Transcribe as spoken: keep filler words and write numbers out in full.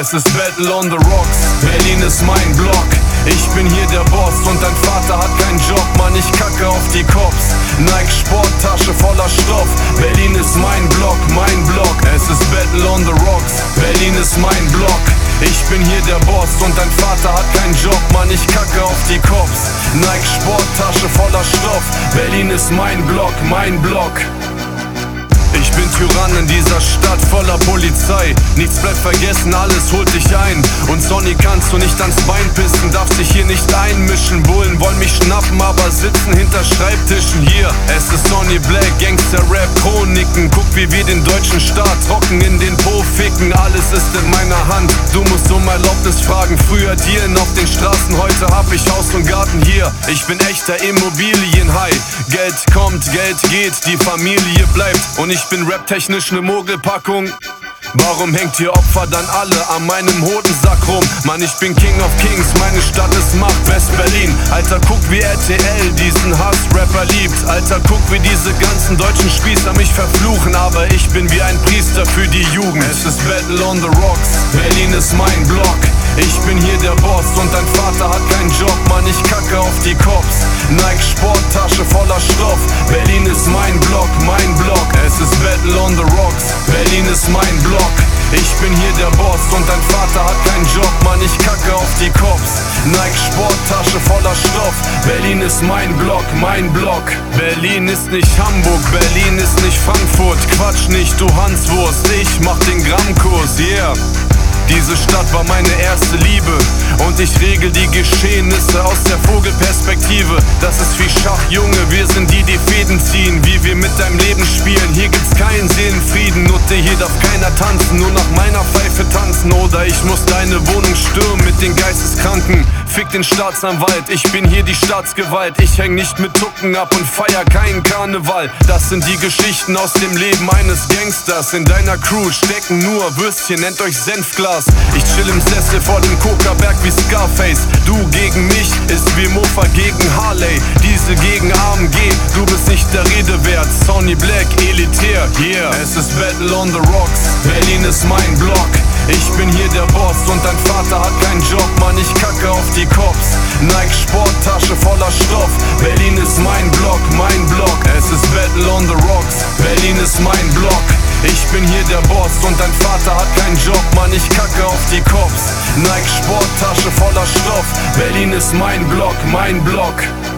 Es ist Battle on the Rocks, Berlin ist mein Block. Ich bin hier der Boss und dein Vater hat keinen Job, Mann, ich kacke auf die Cops. Nike Sporttasche voller Stoff, Berlin ist mein Block, mein Block. Es ist Battle on the Rocks, Berlin ist mein Block. Ich bin hier der Boss und dein Vater hat keinen Job, Mann, ich kacke auf die Cops. Nike Sporttasche voller Stoff, Berlin ist mein Block, mein Block. Ich bin Tyrann in dieser Stadt voller Polizei. Nichts bleibt vergessen, alles holt dich ein. Und Sonny kannst du nicht ans Bein pissen, darfst dich hier nicht einmischen. Bullen wollen mich schnappen, aber sitzen hinter Schreibtischen. Hier, es ist Sonny Black, Gangster-Rap-Chroniken. Guck, wie wir den deutschen Staat trocken in den Po ficken. Alles ist in meiner Hand, du musst um Erlaubnis fragen. Früher Dealen auf den Straßen, heute hab ich Haus und Garten hier. Ich bin echter Immobilienhai. Geld kommt, Geld geht, die Familie bleibt. Und ich bin raptechnisch ne Mogelpackung. Warum hängt ihr Opfer dann alle an meinem Hodensack rum? Mann, ich bin King of Kings, meine Stadt ist Macht, West-Berlin. Alter, guck, wie R T L diesen Hass-Rapper liebt. Alter, guck, wie diese ganzen deutschen Spießer mich verfluchen. Aber ich bin wie ein Priester für die Jugend. Es ist Battle on the Rocks, Berlin ist mein Block. Ich bin hier der Boss und dein Vater hat keinen Job, Mann, ich kacke auf die Cops. Nike Sporttasche voller Stoff, Berlin ist mein Block, mein Block. Es ist Battle on the Rocks, Berlin ist mein Block. Ich bin hier der Boss und dein Vater hat keinen Job, Mann, ich kacke auf die Cops. Nike Sporttasche voller Stoff, Berlin ist mein Block, mein Block. Berlin ist nicht Hamburg, Berlin ist nicht Frankfurt. Quatsch nicht, du Hanswurst, ich mach den Grammkurs, yeah. Diese Stadt war meine erste Liebe und ich regel die Geschehnisse aus der Vogelperspektive. Das ist wie Schach, Junge, wir sind die, die Fäden ziehen, wie wir mit deinem Leben spielen. Hier gibt's keinen Seelenfrieden, Nutte, hier darf keiner tanzen, nur nach meiner Pfeife tanzen. Oder ich muss deine Wohnung stürmen mit den Geisteskranken. Fick den Staatsanwalt, ich bin hier die Staatsgewalt. Ich häng nicht mit Tucken ab und feier keinen Karneval. Das sind die Geschichten aus dem Leben eines Gangsters. In deiner Crew stecken nur Würstchen, nennt euch Senfglas. Ich chill im Sessel vor dem Coca-Berg wie Scarface. Du gegen mich ist wie Mofa gegen Harley. Diese gegen A M G, du bist nicht der Rede wert. Sonny Black, elitär, yeah. Es ist Battle on the Rocks, Berlin ist mein Block. Ich bin hier der Boss und dein Vater hat keinen Job, Mann, ich kacke auf die Cops. Nike Sporttasche voller Stoff, Berlin ist mein Block, mein Block. Es ist Battle on the Rocks, Berlin ist mein Block. Ich bin hier der Boss und dein Vater hat keinen Job, Mann, ich kacke auf die Cops. Nike Sporttasche voller Stoff, Berlin ist mein Block, mein Block.